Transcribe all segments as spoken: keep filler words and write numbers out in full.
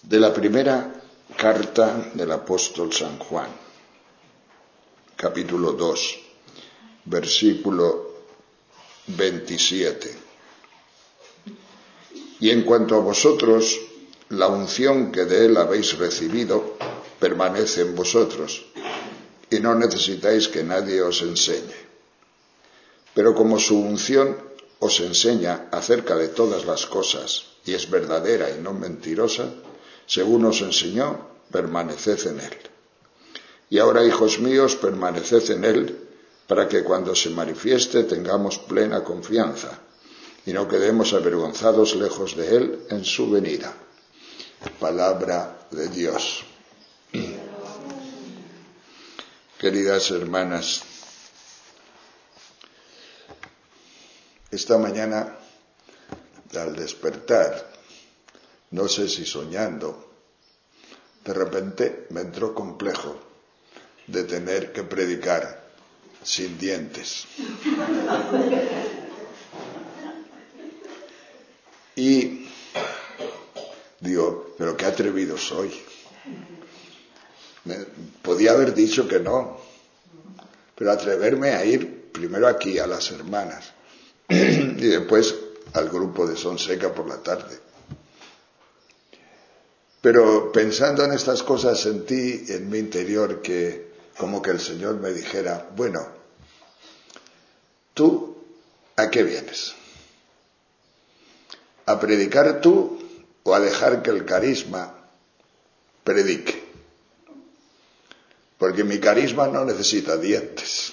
De la primera carta del apóstol San Juan, capítulo dos, versículo veintisiete. Y en cuanto a vosotros, la unción que de él habéis recibido permanece en vosotros, y no necesitáis que nadie os enseñe. Pero como su unción os enseña acerca de todas las cosas, y es verdadera y no mentirosa, según os enseñó, permaneced en él. Y ahora, hijos míos, permaneced en él, para que cuando se manifieste tengamos plena confianza, y no quedemos avergonzados lejos de él en su venida. Palabra de Dios. Queridas hermanas, esta mañana, al despertar, no sé si soñando, de repente me entró complejo de tener que predicar sin dientes. Y digo, pero qué atrevido soy. Me, podía haber dicho que no, pero atreverme a ir primero aquí a las hermanas y después al grupo de Sonseca por la tarde. Pero pensando en estas cosas sentí en mi interior que como que el Señor me dijera, bueno, ¿tú a qué vienes? ¿A predicar tú o a dejar que el carisma predique? Porque mi carisma no necesita dientes.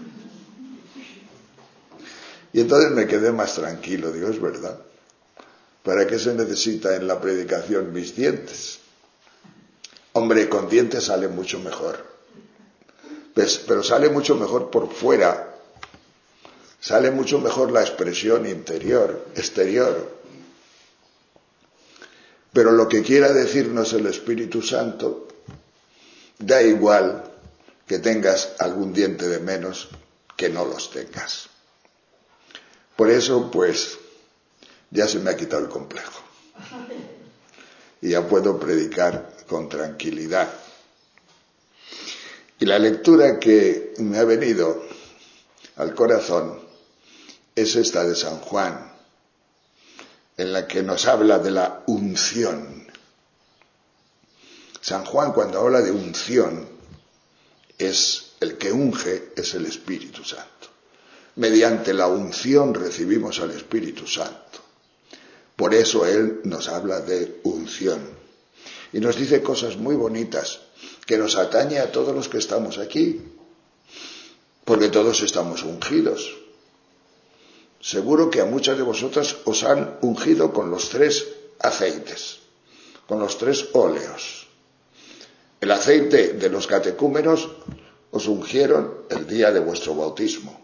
Y entonces me quedé más tranquilo, digo, es verdad. ¿Para qué se necesita en la predicación mis dientes? Hombre, con dientes sale mucho mejor. Pues, pero sale mucho mejor por fuera. Sale mucho mejor la expresión interior, exterior. Pero lo que quiera decirnos el Espíritu Santo, da igual que tengas algún diente de menos que no los tengas. Por eso, pues, ya se me ha quitado el complejo. Y ya puedo predicar con tranquilidad. Y la lectura que me ha venido al corazón es esta de San Juan, en la que nos habla de la unción. San Juan, cuando habla de unción, es el que unge, es el Espíritu Santo. Mediante la unción recibimos al Espíritu Santo. Por eso él nos habla de unción. Y nos dice cosas muy bonitas que nos atañe a todos los que estamos aquí. Porque todos estamos ungidos. Seguro que a muchas de vosotras os han ungido con los tres aceites, con los tres óleos. El aceite de los catecúmenos os ungieron el día de vuestro bautismo.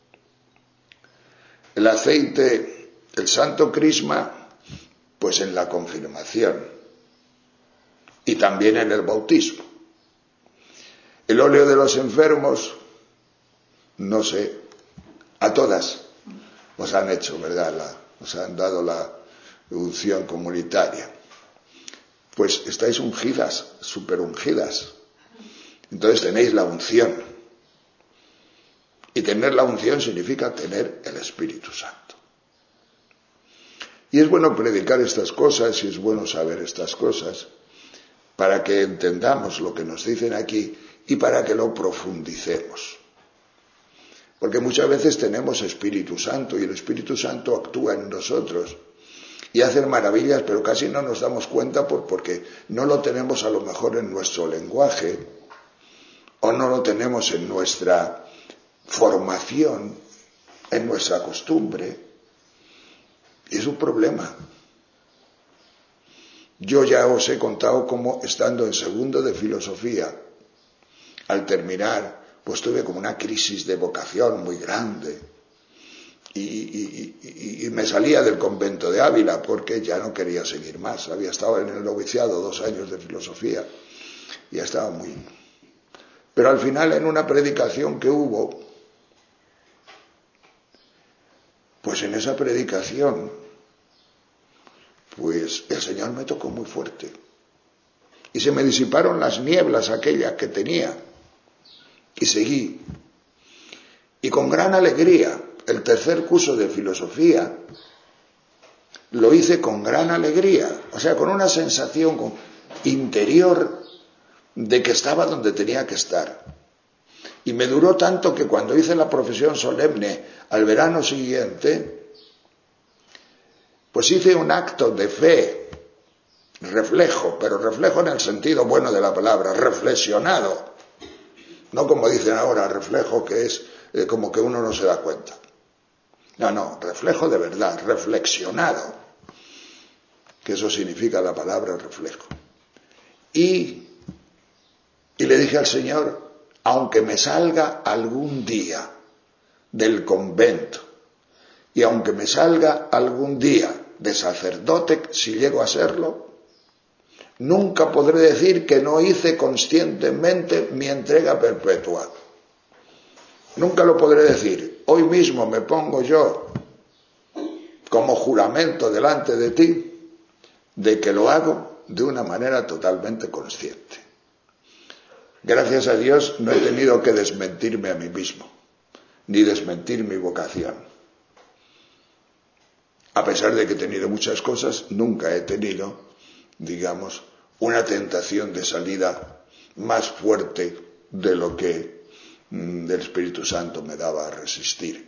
El aceite, el santo crisma, pues en la confirmación y también en el bautismo. El óleo de los enfermos, no sé, a todas os han hecho, ¿verdad? La, os han dado la unción comunitaria. Pues estáis ungidas, súper ungidas. Entonces tenéis la unción. Y tener la unción significa tener el Espíritu Santo. Y es bueno predicar estas cosas y es bueno saber estas cosas para que entendamos lo que nos dicen aquí y para que lo profundicemos. Porque muchas veces tenemos Espíritu Santo y el Espíritu Santo actúa en nosotros y hace maravillas, pero casi no nos damos cuenta por, porque no lo tenemos a lo mejor en nuestro lenguaje o no lo tenemos en nuestra formación, en nuestra costumbre. Y es un problema. Yo ya os he contado cómo, estando en segundo de filosofía, al terminar, pues tuve como una crisis de vocación muy grande. Y, y, y, y me salía del convento de Ávila porque ya no quería seguir más. Había estado en el noviciado dos años de filosofía y ya estaba muy... Pero al final, en una predicación que hubo, pues en esa predicación, pues el Señor me tocó muy fuerte. y se me disiparon las nieblas aquellas que tenía y seguí. Y con gran alegría, el tercer curso de filosofía lo hice con gran alegría, o sea, con una sensación interior de que estaba donde tenía que estar. Y me duró tanto que cuando hice la profesión solemne al verano siguiente, pues hice un acto de fe, reflejo, pero reflejo en el sentido bueno de la palabra, reflexionado. No como dicen ahora, reflejo que es eh, como que uno no se da cuenta. No, no, reflejo de verdad, reflexionado, que eso significa la palabra reflejo. Y, y le dije al Señor, aunque me salga algún día del convento y aunque me salga algún día de sacerdote, si llego a serlo, nunca podré decir que no hice conscientemente mi entrega perpetua. Nunca lo podré decir. Hoy mismo me pongo yo como juramento delante de ti de que lo hago de una manera totalmente consciente. Gracias a Dios no he tenido que desmentirme a mí mismo, ni desmentir mi vocación. A pesar de que he tenido muchas cosas, nunca he tenido, digamos, una tentación de salida más fuerte de lo que mm, el Espíritu Santo me daba a resistir.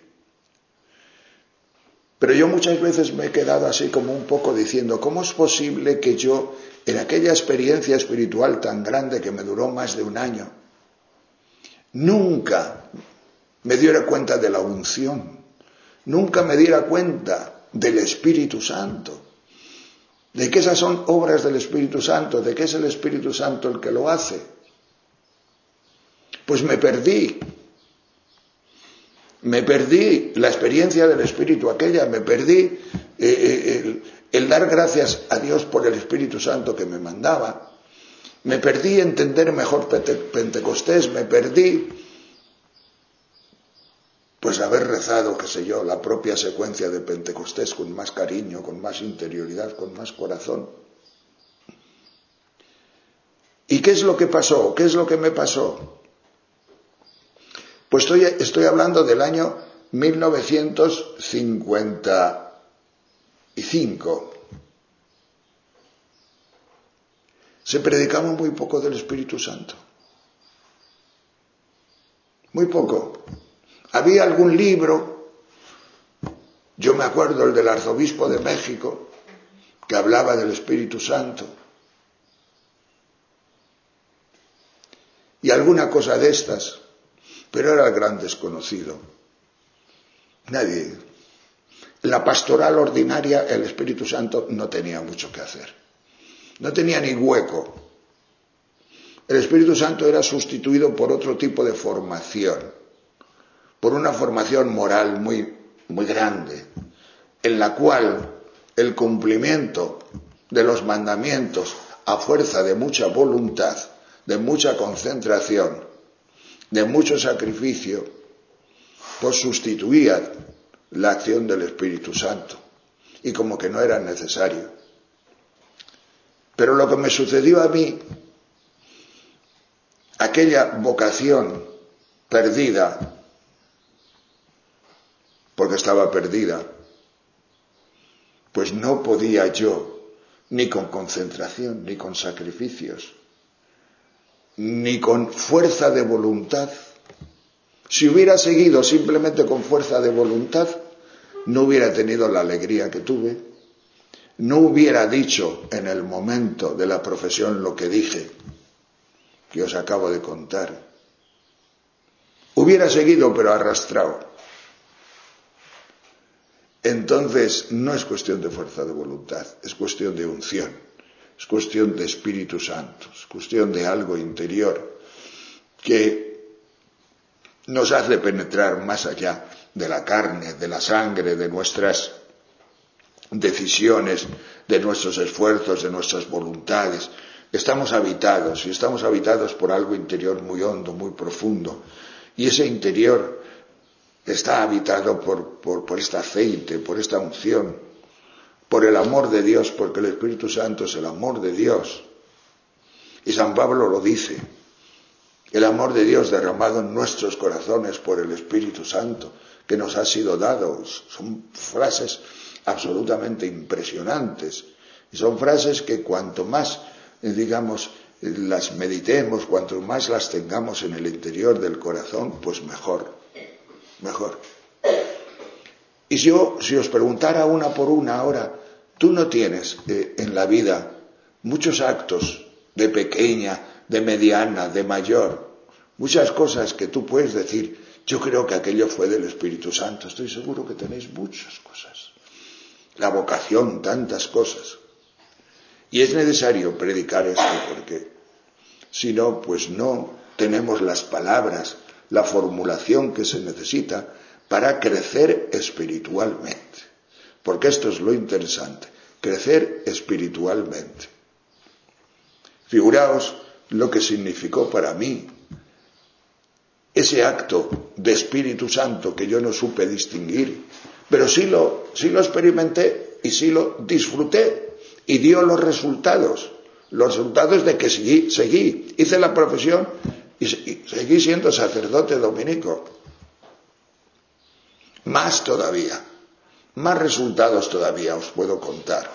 Pero yo muchas veces me he quedado así como un poco diciendo, ¿cómo es posible que yo, en aquella experiencia espiritual tan grande que me duró más de un año, nunca me diera cuenta de la unción, nunca me diera cuenta del Espíritu Santo, de que esas son obras del Espíritu Santo, de que es el Espíritu Santo el que lo hace? Pues me perdí. Me perdí la experiencia del Espíritu aquella, me perdí eh, el, el dar gracias a Dios por el Espíritu Santo que me mandaba, me perdí entender mejor Pentecostés, me perdí pues haber rezado, qué sé yo, la propia secuencia de Pentecostés con más cariño, con más interioridad, con más corazón. ¿Y qué es lo que pasó? ¿Qué es lo que me pasó? Pues estoy, estoy hablando del año mil novecientos cincuenta y cinco. Se predicaba muy poco del Espíritu Santo. Muy poco. Había algún libro, yo me acuerdo el del arzobispo de México, que hablaba del Espíritu Santo. Y alguna cosa de estas. Pero era el gran desconocido. Nadie. En la pastoral ordinaria el Espíritu Santo no tenía mucho que hacer. No tenía ni hueco. El Espíritu Santo era sustituido por otro tipo de formación, por una formación moral muy, muy grande, en la cual el cumplimiento de los mandamientos a fuerza de mucha voluntad, de mucha concentración, de mucho sacrificio, pues sustituía la acción del Espíritu Santo y como que no era necesario. Pero lo que me sucedió a mí, aquella vocación perdida, porque estaba perdida, pues no podía yo, ni con concentración, ni con sacrificios, ni con fuerza de voluntad. Si hubiera seguido simplemente con fuerza de voluntad, no hubiera tenido la alegría que tuve, no hubiera dicho en el momento de la profesión lo que dije, que os acabo de contar. Hubiera seguido pero arrastrado. Entonces no es cuestión de fuerza de voluntad, es cuestión de unción. Es cuestión de Espíritu Santo, es cuestión de algo interior que nos hace penetrar más allá de la carne, de la sangre, de nuestras decisiones, de nuestros esfuerzos, de nuestras voluntades. Estamos habitados, y estamos habitados por algo interior muy hondo, muy profundo. Y ese interior está habitado por, por, por este aceite, por esta unción, por el amor de Dios, porque el Espíritu Santo es el amor de Dios. Y San Pablo lo dice, el amor de Dios derramado en nuestros corazones por el Espíritu Santo que nos ha sido dado. Son frases absolutamente impresionantes. Y son frases que cuanto más, digamos, las meditemos, cuanto más las tengamos en el interior del corazón, pues mejor, mejor. Y si yo, si os preguntara una por una ahora, tú no tienes eh, en la vida muchos actos de pequeña, de mediana, de mayor, muchas cosas que tú puedes decir, yo creo que aquello fue del Espíritu Santo, estoy seguro que tenéis muchas cosas. La vocación, tantas cosas. Y es necesario predicar esto porque si no, pues no tenemos las palabras, la formulación que se necesita para crecer espiritualmente. Porque esto es lo interesante, crecer espiritualmente. Figuraos lo que significó para mí ese acto de Espíritu Santo que yo no supe distinguir, pero sí lo, sí lo experimenté y sí lo disfruté y dio los resultados, los resultados de que seguí, seguí hice la profesión y, y seguí siendo sacerdote dominico. Más todavía, más resultados todavía os puedo contar.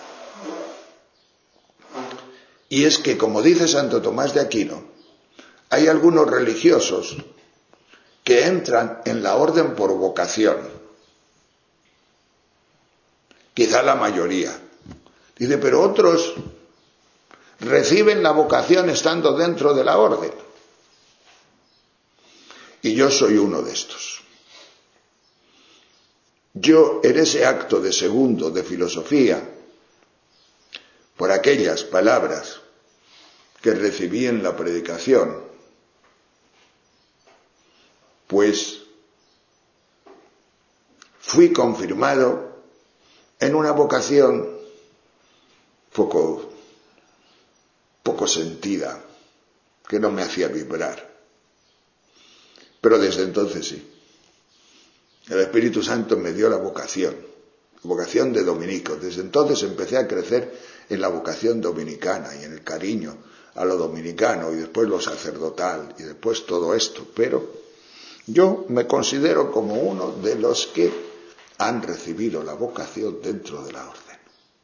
Y es que, como dice Santo Tomás de Aquino, hay algunos religiosos que entran en la orden por vocación. Quizá la mayoría. Dice, pero otros reciben la vocación estando dentro de la orden. Y yo soy uno de estos. Yo, en ese acto de segundo de filosofía, por aquellas palabras que recibí en la predicación, pues fui confirmado en una vocación poco, poco sentida, que no me hacía vibrar. Pero desde entonces sí. El Espíritu Santo me dio la vocación, vocación de dominico. Desde entonces empecé a crecer en la vocación dominicana y en el cariño a lo dominicano y después lo sacerdotal y después todo esto. Pero yo me considero como uno de los que han recibido la vocación dentro de la orden.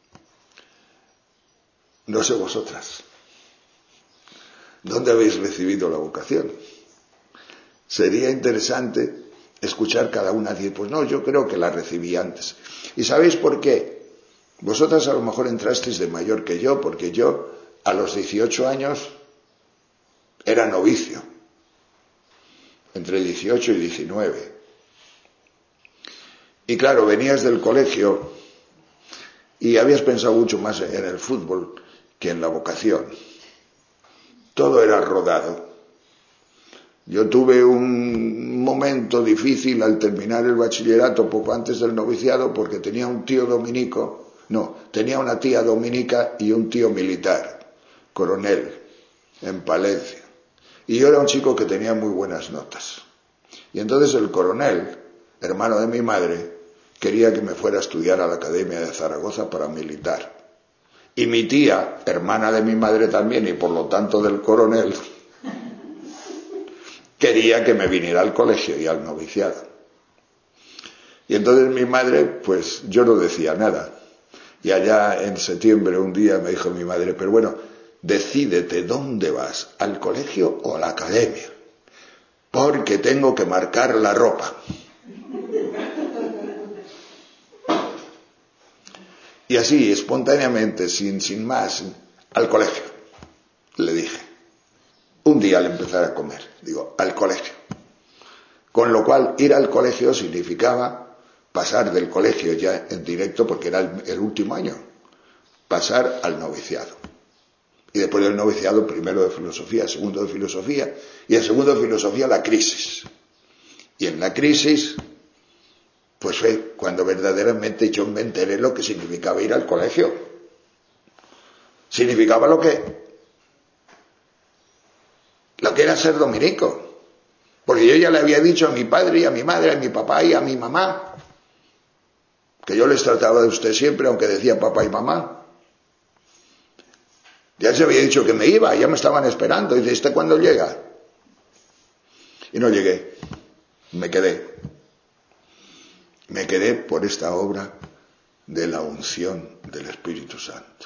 No sé vosotras. ¿Dónde habéis recibido la vocación? Sería interesante escuchar cada una decir, pues no, yo creo que la recibí antes. ¿Y sabéis por qué? Vosotras a lo mejor entrasteis de mayor que yo, porque yo a los dieciocho años era novicio, entre dieciocho y diecinueve. Y claro, venías del colegio y habías pensado mucho más en el fútbol que en la vocación. Todo era rodado. Yo tuve un momento difícil al terminar el bachillerato poco antes del noviciado porque tenía un tío dominico, no, tenía una tía dominica y un tío militar, coronel, en Palencia. Y yo era un chico que tenía muy buenas notas. Y entonces el coronel, hermano de mi madre, quería que me fuera a estudiar a la Academia de Zaragoza para militar. Y mi tía, hermana de mi madre también y por lo tanto del coronel, quería que me viniera al colegio y al noviciado. Y entonces mi madre, pues yo no decía nada. Y allá en septiembre un día me dijo mi madre, pero bueno, decídete dónde vas, al colegio o a la academia, porque tengo que marcar la ropa. Y así, espontáneamente, sin, sin más, al colegio, le dije. Un día al empezar a comer, digo, al colegio. Con lo cual, ir al colegio significaba pasar del colegio ya en directo, porque era el, el último año, pasar al noviciado. Y después del noviciado, primero de filosofía, segundo de filosofía, y el segundo de filosofía la crisis. Y en la crisis, pues fue cuando verdaderamente yo me enteré lo que significaba ir al colegio. Significaba lo que... lo que era ser dominico, porque yo ya le había dicho a mi padre y a mi madre, a mi papá y a mi mamá, que yo les trataba de usted siempre, aunque decía papá y mamá. Ya se había dicho que me iba, ya me estaban esperando. Y dice, ¿este cuándo llega? Y no llegué. Me quedé. Me quedé por esta obra de la unción del Espíritu Santo.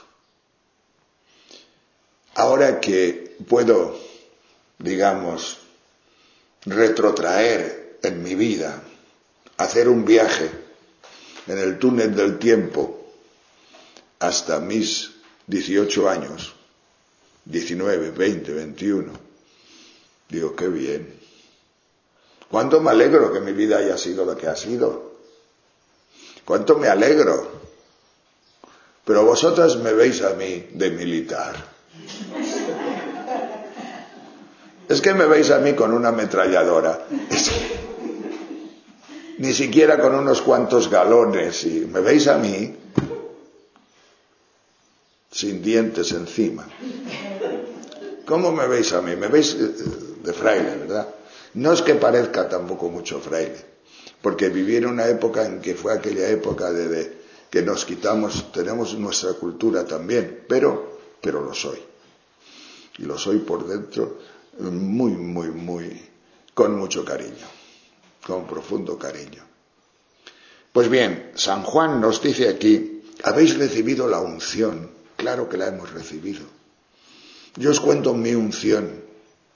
Ahora que puedo, digamos, retrotraer en mi vida, hacer un viaje en el túnel del tiempo hasta mis dieciocho años, diecinueve, veinte, veintiuno, digo, qué bien. Cuánto me alegro que mi vida haya sido la que ha sido. Cuánto me alegro. Pero vosotras me veis a mí de militar. Es que me veis a mí con una ametralladora. Es que ni siquiera con unos cuantos galones. Y me veis a mí sin dientes encima. ¿Cómo me veis a mí? Me veis de fraile, ¿verdad? No es que parezca tampoco mucho fraile, porque viví en una época en que fue aquella época de, de que nos quitamos, tenemos nuestra cultura también, pero, pero lo soy. Y lo soy por dentro muy, muy, muy, con mucho cariño, con profundo cariño. Pues bien, San Juan nos dice aquí, habéis recibido la unción. Claro que la hemos recibido. Yo os cuento mi unción,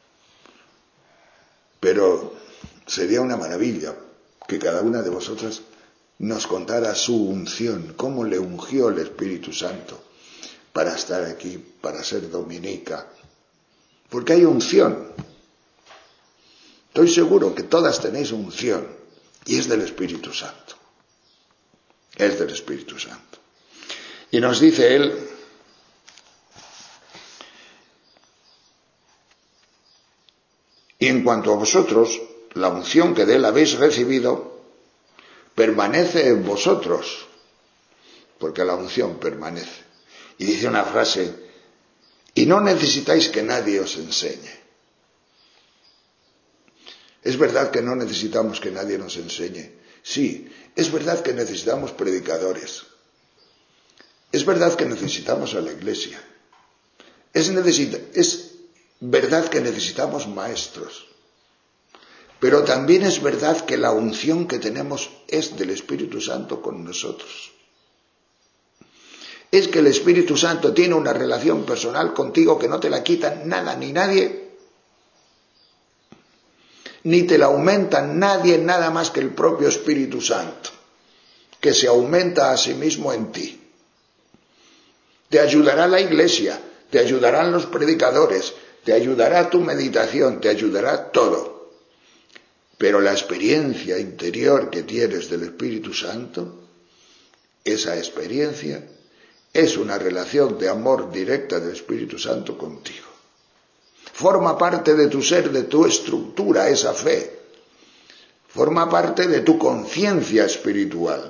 pero sería una maravilla que cada una de vosotras nos contara su unción, cómo le ungió el Espíritu Santo para estar aquí, para ser dominica. Porque hay unción. Estoy seguro que todas tenéis unción y es del Espíritu Santo. Es del Espíritu Santo. Y nos dice él, y en cuanto a vosotros, la unción que de él habéis recibido permanece en vosotros, porque la unción permanece. Y dice una frase, y no necesitáis que nadie os enseñe. Es verdad que no necesitamos que nadie nos enseñe. Sí, es verdad que necesitamos predicadores. Es verdad que necesitamos a la iglesia. Es, necesita, es verdad que necesitamos maestros. Pero también es verdad que la unción que tenemos es del Espíritu Santo con nosotros. Es que el Espíritu Santo tiene una relación personal contigo que no te la quitan nada ni nadie, ni te la aumentan nadie, nada más que el propio Espíritu Santo, que se aumenta a sí mismo en ti. Te ayudará la iglesia, te ayudarán los predicadores, te ayudará tu meditación, te ayudará todo. Pero la experiencia interior que tienes del Espíritu Santo, esa experiencia es una relación de amor directa del Espíritu Santo contigo. Forma parte de tu ser, de tu estructura, esa fe. Forma parte de tu conciencia espiritual.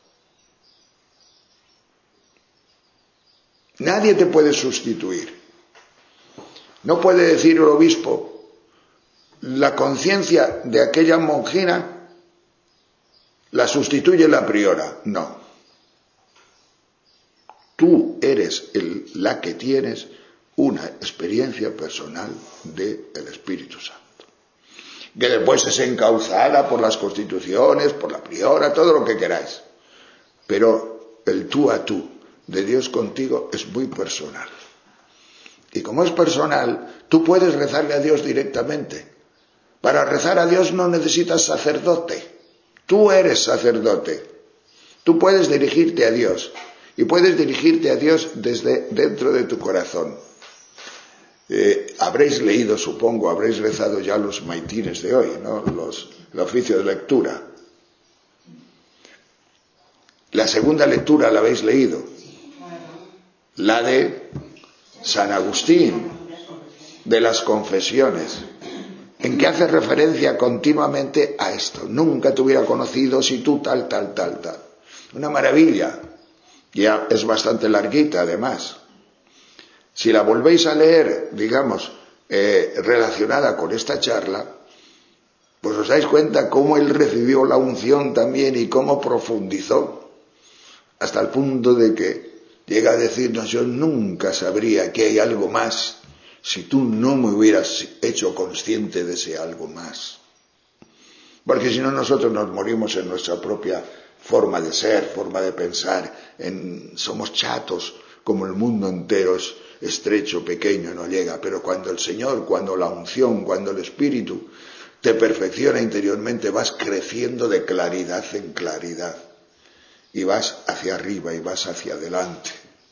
Nadie te puede sustituir. No puede decir el obispo, la conciencia de aquella monjina la sustituye la priora. No. Tú eres el, la que tienes una experiencia personal del Espíritu Santo. Que después es encauzada por las constituciones, por la priora, todo lo que queráis. Pero el tú a tú de Dios contigo es muy personal. Y como es personal, tú puedes rezarle a Dios directamente. Para rezar a Dios no necesitas sacerdote. Tú eres sacerdote. Tú puedes dirigirte a Dios. Y puedes dirigirte a Dios desde dentro de tu corazón. Eh, habréis leído, supongo, habréis rezado ya los maitines de hoy, ¿no? Los, el oficio de lectura. La segunda lectura la habéis leído. La de San Agustín, de las confesiones, en que hace referencia continuamente a esto. Nunca te hubiera conocido si tú tal, tal, tal, tal. Una maravilla. Ya es bastante larguita, además. Si la volvéis a leer, digamos, eh, relacionada con esta charla, pues os dais cuenta cómo él recibió la unción también y cómo profundizó, hasta el punto de que llega a decirnos: yo nunca sabría que hay algo más si tú no me hubieras hecho consciente de ese algo más. Porque si no, nosotros nos morimos en nuestra propia forma de ser, forma de pensar, en, somos chatos, como el mundo entero es estrecho, pequeño, no llega. Pero cuando el Señor, cuando la unción, cuando el Espíritu te perfecciona interiormente, vas creciendo de claridad en claridad. Y vas hacia arriba y vas hacia adelante.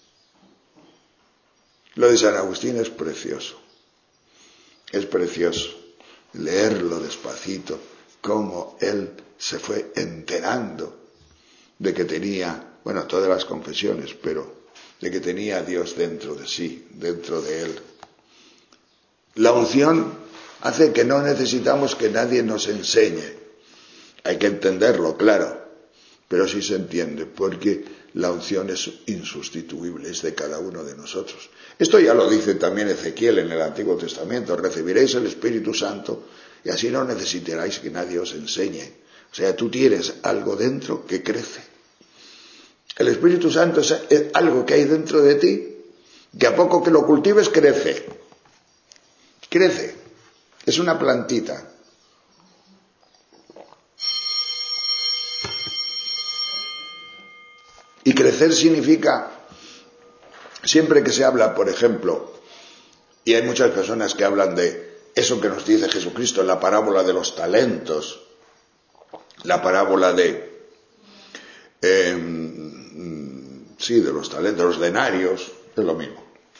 Lo de San Agustín es precioso. Es precioso leerlo despacito, cómo él se fue enterando de que tenía, bueno, todas las confesiones, pero de que tenía a Dios dentro de sí, dentro de él. La unción hace que no necesitamos que nadie nos enseñe. Hay que entenderlo, claro, pero sí se entiende, porque la unción es insustituible, es de cada uno de nosotros. Esto ya lo dice también Ezequiel en el Antiguo Testamento: recibiréis el Espíritu Santo y así no necesitaréis que nadie os enseñe. O sea, tú tienes algo dentro que crece. El Espíritu Santo es algo que hay dentro de ti, que a poco que lo cultives crece. Crece. Es una plantita. Y crecer significa, siempre que se habla, por ejemplo, y hay muchas personas que hablan de eso que nos dice Jesucristo en la parábola de los talentos, la parábola de, eh, sí, de los talentos, los denarios, es lo mismo.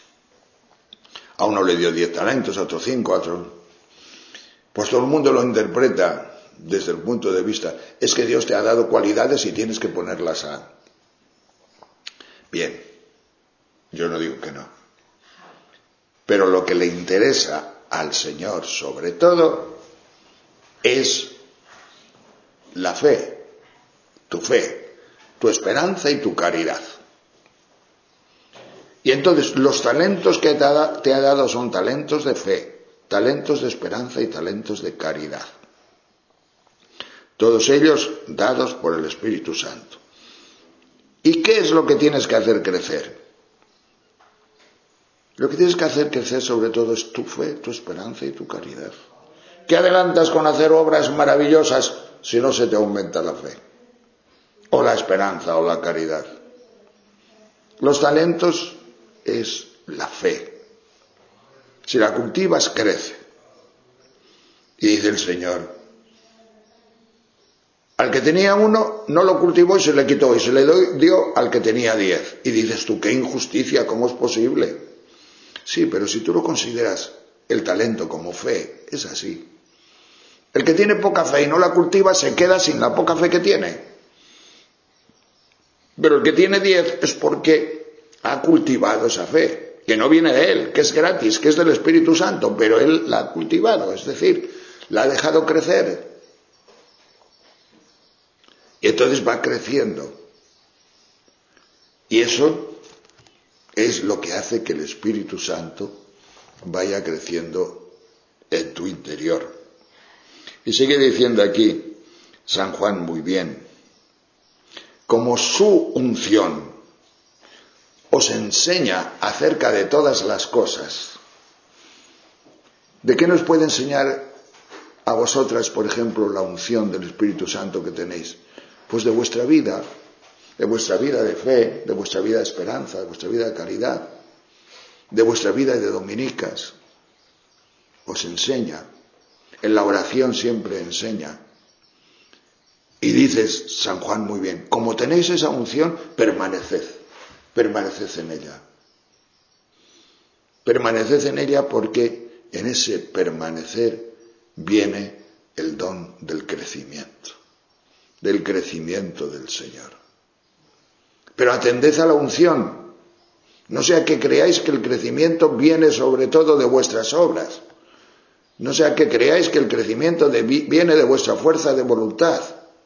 A uno le dio diez talentos, a otro cinco, a otro... Pues todo el mundo lo interpreta desde el punto de vista, es que Dios te ha dado cualidades y tienes que ponerlas a... Bien, yo no digo que no. Pero lo que le interesa al Señor, sobre todo, es la fe, tu fe, tu esperanza y tu caridad. Y entonces los talentos que te ha, te ha dado son talentos de fe, talentos de esperanza y talentos de caridad. Todos ellos dados por el Espíritu Santo. ¿Y qué es lo que tienes que hacer crecer? Lo que tienes que hacer crecer sobre todo es tu fe, tu esperanza y tu caridad. ¿Qué adelantas con hacer obras maravillosas si no se te aumenta la fe? O la esperanza o la caridad. Los talentos es la fe. Si la cultivas, crece. Y dice el Señor: al que tenía uno no lo cultivó y se le quitó, y se le dio al que tenía diez. Y dices tú: qué injusticia, ¿cómo es posible? Sí, pero si tú lo consideras el talento como fe, es así. El que tiene poca fe y no la cultiva se queda sin la poca fe que tiene. Pero el que tiene diez es porque ha cultivado esa fe, que no viene de él, que es gratis, que es del Espíritu Santo, pero él la ha cultivado, es decir, la ha dejado crecer. Y entonces va creciendo. Y eso es lo que hace que el Espíritu Santo vaya creciendo en tu interior. Y sigue diciendo aquí San Juan muy bien: como su unción os enseña acerca de todas las cosas. ¿De qué nos puede enseñar a vosotras, por ejemplo, la unción del Espíritu Santo que tenéis? Pues de vuestra vida, de vuestra vida de fe, de vuestra vida de esperanza, de vuestra vida de caridad, de vuestra vida de dominicas. Os enseña. En la oración siempre enseña. Y dices, San Juan muy bien, como tenéis esa unción, permaneced, permaneced en ella. Permaneced en ella porque en ese permanecer viene el don del crecimiento, del crecimiento del Señor. Pero atended a la unción, no sea que creáis que el crecimiento viene sobre todo de vuestras obras, no sea que creáis que el crecimiento de, viene de vuestra fuerza de voluntad.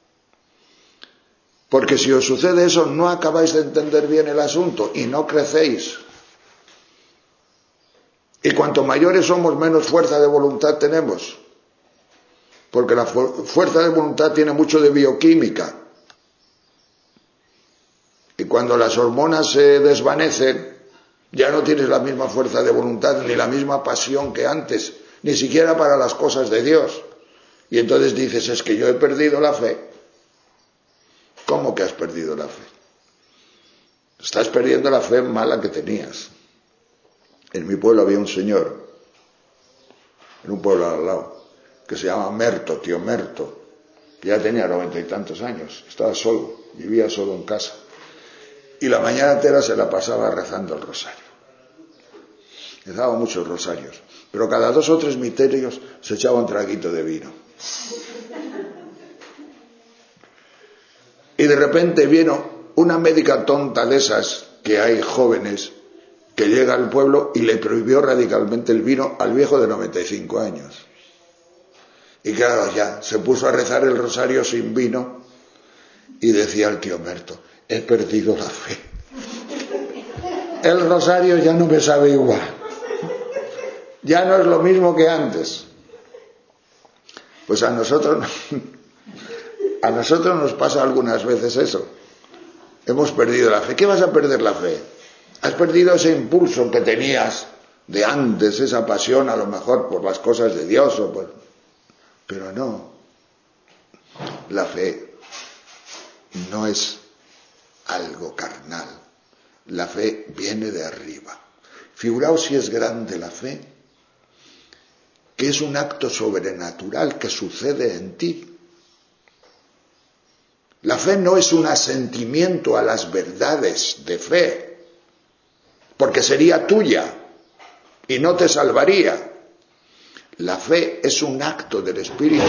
Porque si os sucede eso, no acabáis de entender bien el asunto y no crecéis. Y cuanto mayores somos, menos fuerza de voluntad tenemos. Porque la fu- fuerza de voluntad tiene mucho de bioquímica. Y cuando cuando las hormonas se desvanecen, ya no tienes la misma fuerza de voluntad, ni la misma pasión que antes, ni siquiera para las cosas de Dios. Y entonces dices, es que yo he perdido la fe. ¿Cómo que has perdido la fe? Estás perdiendo la fe mala que tenías. En mi pueblo había un señor, en un pueblo al lado, que se llama Merto, tío Merto, que ya tenía noventa y tantos años, estaba solo, vivía solo en casa. Y la mañana entera se la pasaba rezando el rosario. Rezaba muchos rosarios, pero cada dos o tres misterios se echaba un traguito de vino. Y de repente vino una médica tonta de esas que hay jóvenes que llega al pueblo y le prohibió radicalmente el vino al viejo de noventa y cinco años. Y claro, ya se puso a rezar el rosario sin vino y decía el tío Merto, he perdido la fe. El rosario ya no me sabe igual. Ya no es lo mismo que antes. Pues a nosotros, a nosotros nos pasa algunas veces eso. Hemos perdido la fe. ¿Qué vas a perder la fe? Has perdido ese impulso que tenías de antes, esa pasión a lo mejor por las cosas de Dios o por... Pero no. La fe no es algo carnal. La fe viene de arriba. Figuraos si es grande la fe, que es un acto sobrenatural que sucede en ti. La fe no es un asentimiento a las verdades de fe, porque sería tuya y no te salvaría. La fe es un acto del Espíritu.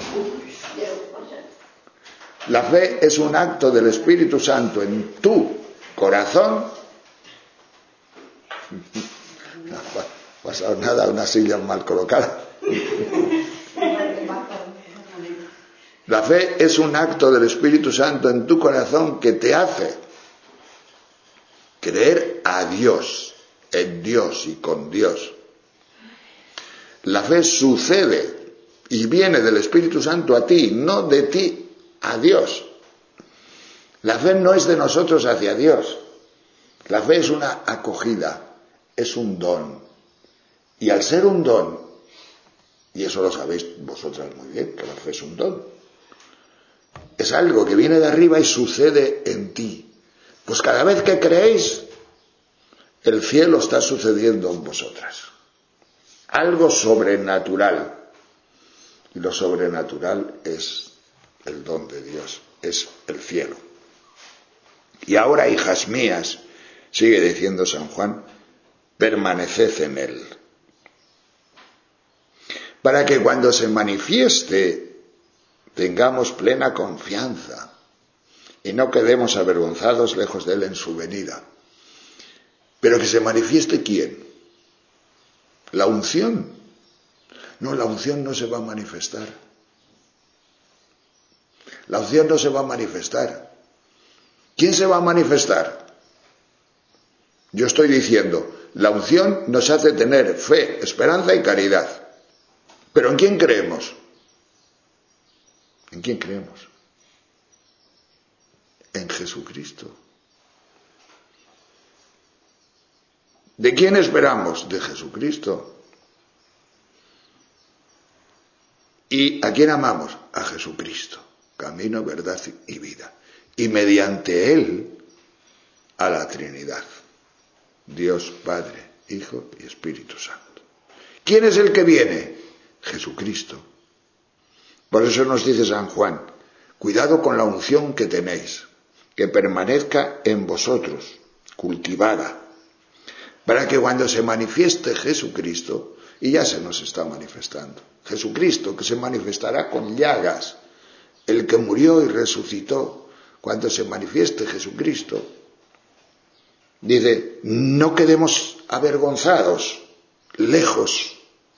La fe es un acto del Espíritu Santo en tu corazón. No ha pasado nada, una silla mal colocada. La fe es un acto del Espíritu Santo en tu corazón que te hace creer a Dios, en Dios y con Dios. La fe sucede y viene del Espíritu Santo a ti, no de ti a Dios. La fe no es de nosotros hacia Dios. La fe es una acogida, es un don. Y al ser un don, y eso lo sabéis vosotras muy bien, que la fe es un don, es algo que viene de arriba y sucede en ti. Pues cada vez que creéis, el cielo está sucediendo en vosotras. Algo sobrenatural. Y lo sobrenatural es el don de Dios, es el cielo. Y ahora, hijas mías, sigue diciendo San Juan, permaneced en él. Para que cuando se manifieste tengamos plena confianza y no quedemos avergonzados lejos de él en su venida. Pero que se manifieste ¿quién? ¿La unción? No, la unción no se va a manifestar. La unción no se va a manifestar. ¿Quién se va a manifestar? Yo estoy diciendo, la unción nos hace tener fe, esperanza y caridad. ¿Pero en quién creemos? ¿En quién creemos? En Jesucristo. ¿De quién esperamos? De Jesucristo. ¿Y a quién amamos? A Jesucristo. Camino, verdad y vida. Y mediante Él a la Trinidad. Dios Padre, Hijo y Espíritu Santo. ¿Quién es el que viene? Jesucristo. Por eso nos dice San Juan, cuidado con la unción que tenéis, que permanezca en vosotros, cultivada, para que cuando se manifieste Jesucristo, y ya se nos está manifestando, Jesucristo que se manifestará con llagas, el que murió y resucitó, cuando se manifieste Jesucristo, dice, no quedemos avergonzados, lejos,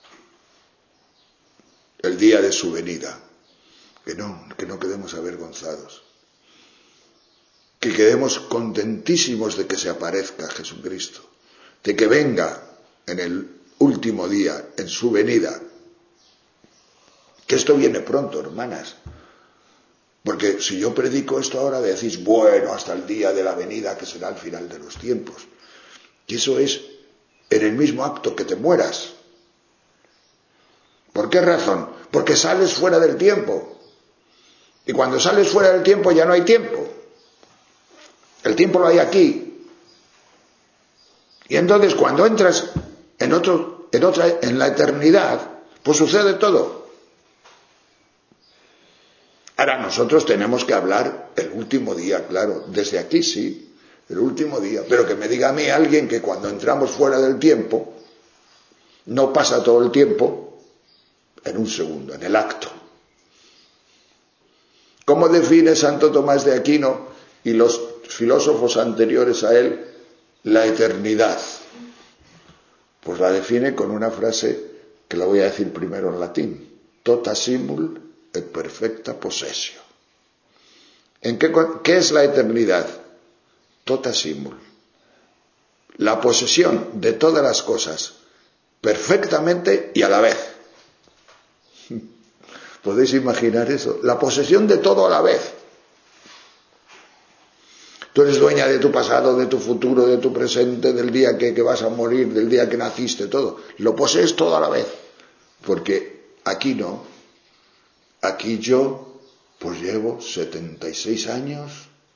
el día de su venida. Que no, que no quedemos avergonzados. Que quedemos contentísimos de que se aparezca Jesucristo. De que venga en el último día, en su venida. Que esto viene pronto, hermanas. Porque si yo predico esto ahora, decís, bueno, hasta el día de la venida, que será el final de los tiempos. Y eso es en el mismo acto que te mueras. ¿Por qué razón? Porque sales fuera del tiempo. Y cuando sales fuera del tiempo ya no hay tiempo. El tiempo lo hay aquí. Y entonces cuando entras en otro, en otra, en la eternidad, pues sucede todo. Ahora nosotros tenemos que hablar el último día, claro, desde aquí sí, el último día, pero que me diga a mí alguien que cuando entramos fuera del tiempo, no pasa todo el tiempo en un segundo, en el acto. ¿Cómo define Santo Tomás de Aquino y los filósofos anteriores a él la eternidad? Pues la define con una frase que la voy a decir primero en latín, tota simul et perfecta possessio. ¿En qué, qué es la eternidad? Tota simul. La posesión de todas las cosas perfectamente y a la vez. ¿Podéis imaginar eso? La posesión de todo a la vez. Tú eres dueña de tu pasado, de tu futuro, de tu presente, del día que, que vas a morir, del día que naciste, todo. Lo posees todo a la vez. Porque aquí no. Aquí yo, pues llevo setenta y seis años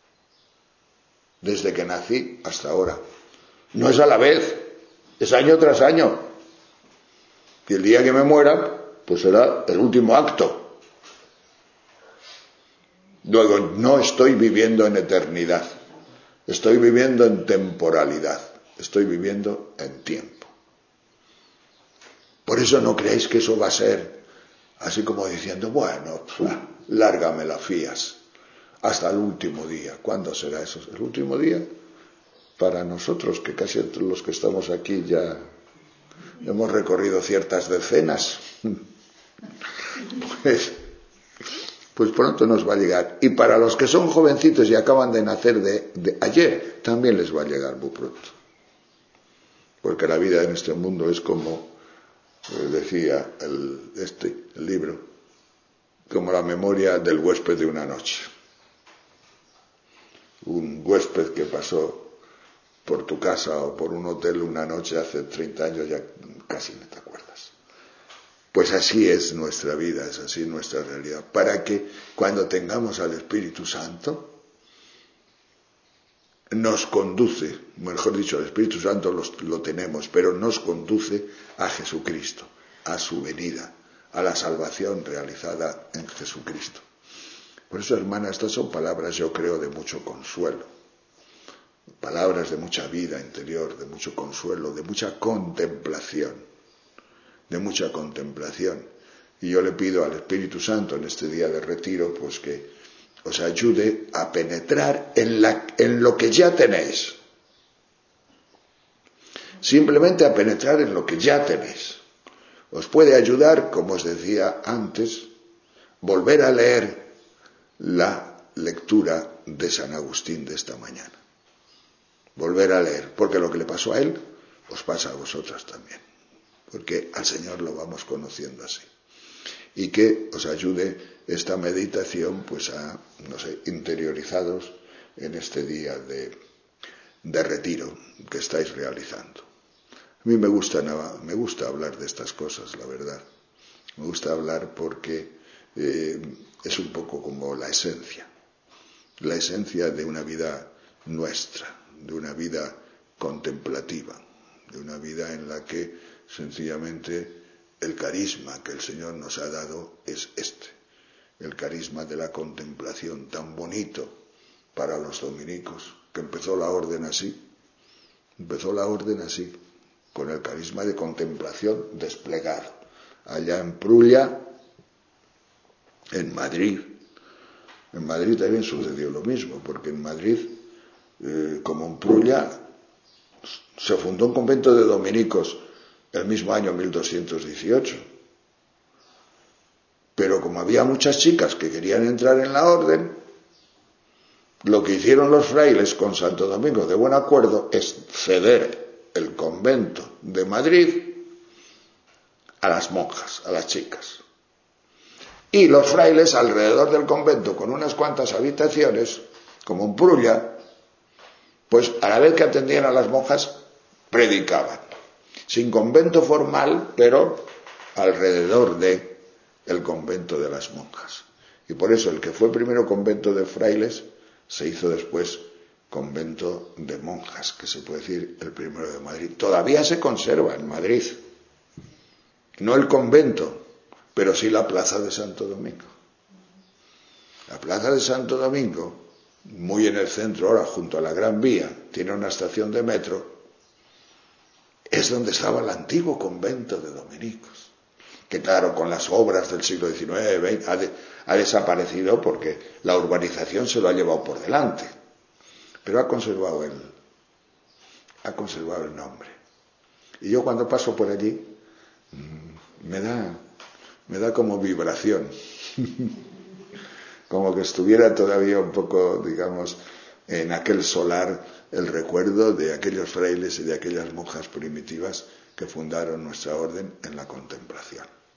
desde que nací hasta ahora. No es a la vez, es año tras año. Y el día que me muera, pues será el último acto. Luego, no estoy viviendo en eternidad, estoy viviendo en temporalidad, estoy viviendo en tiempo. Por eso no creéis que eso va a ser así como diciendo, bueno, lárgame la fías hasta el último día. ¿Cuándo será eso? ¿El último día? Para nosotros, que casi los que estamos aquí ya hemos recorrido ciertas decenas, pues, pues pronto nos va a llegar. Y para los que son jovencitos y acaban de nacer de, de ayer, también les va a llegar muy pronto. Porque la vida en este mundo es como decía el, este, el libro, como la memoria del huésped de una noche. Un huésped que pasó por tu casa o por un hotel una noche hace treinta años, ya casi no te acuerdas. Pues así es nuestra vida, es así nuestra realidad. Para que cuando tengamos al Espíritu Santo, nos conduce, mejor dicho, el Espíritu Santo los, lo tenemos, pero nos conduce a Jesucristo, a su venida, a la salvación realizada en Jesucristo. Por eso, hermana, estas son palabras, yo creo, de mucho consuelo, palabras de mucha vida interior, de mucho consuelo, de mucha contemplación, de mucha contemplación. Y yo le pido al Espíritu Santo en este día de retiro, pues que os ayude a penetrar en, la, en lo que ya tenéis. Simplemente a penetrar en lo que ya tenéis. Os puede ayudar, como os decía antes, volver a leer la lectura de San Agustín de esta mañana. Volver a leer, porque lo que le pasó a él, os pasa a vosotras también. Porque al Señor lo vamos conociendo así. Y que os ayude esta meditación pues a, no sé, interiorizados en este día de, de retiro que estáis realizando. A mí me gusta, me gusta hablar de estas cosas, la verdad. Me gusta hablar porque eh, es un poco como la esencia, la esencia de una vida nuestra, de una vida contemplativa, de una vida en la que sencillamente el carisma que el Señor nos ha dado es este, el carisma de la contemplación tan bonito para los dominicos, que empezó la orden así, empezó la orden así, con el carisma de contemplación desplegado. Allá en Prulla, en Madrid, en Madrid también sucedió lo mismo, porque en Madrid, eh, como en Prulla, se fundó un convento de dominicos el mismo año mil doscientos dieciocho. Pero como había muchas chicas que querían entrar en la orden, lo que hicieron los frailes con Santo Domingo de buen acuerdo es ceder el convento de Madrid a las monjas, a las chicas. Y los frailes alrededor del convento, con unas cuantas habitaciones, como en Prulla, pues a la vez que atendían a las monjas, predicaban. Sin convento formal, pero alrededor de el convento de las monjas. Y por eso el que fue primero convento de frailes se hizo después convento de monjas, que se puede decir el primero de Madrid. Todavía se conserva en Madrid, no el convento, pero sí la plaza de Santo Domingo. La plaza de Santo Domingo, muy en el centro ahora, junto a la Gran Vía, tiene una estación de metro, es donde estaba el antiguo convento de dominicos, que claro, con las obras del siglo diecinueve, veinte, ha, de, ha desaparecido porque la urbanización se lo ha llevado por delante, pero ha conservado el, ha conservado el nombre. Y yo cuando paso por allí, me da, me da como vibración, como que estuviera todavía un poco, digamos, en aquel solar el recuerdo de aquellos frailes y de aquellas monjas primitivas que fundaron nuestra orden en la contemplación.